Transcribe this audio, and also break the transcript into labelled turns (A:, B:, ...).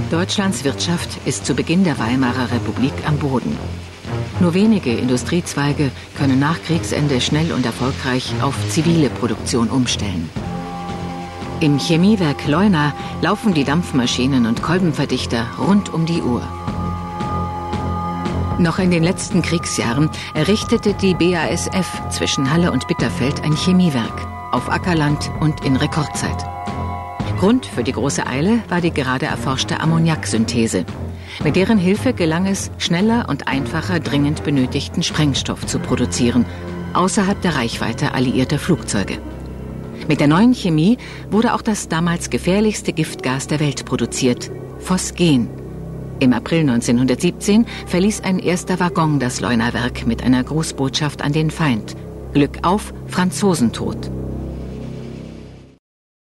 A: Deutschlands Wirtschaft ist zu Beginn der Weimarer Republik am Boden. Nur wenige Industriezweige können nach Kriegsende schnell und erfolgreich auf zivile Produktion umstellen. Im Chemiewerk Leuna laufen die Dampfmaschinen und Kolbenverdichter rund um die Uhr. Noch in den letzten Kriegsjahren errichtete die BASF zwischen Halle und Bitterfeld ein Chemiewerk auf Ackerland und in Rekordzeit. Grund für die große Eile war die gerade erforschte Ammoniaksynthese. Mit deren Hilfe gelang es, schneller und einfacher dringend benötigten Sprengstoff zu produzieren, außerhalb der Reichweite alliierter Flugzeuge. Mit der neuen Chemie wurde auch das damals gefährlichste Giftgas der Welt produziert, Phosgen. Im April 1917 verließ ein erster Waggon das Leunawerk mit einer Grußbotschaft an den Feind: Glück auf, Franzosen tot.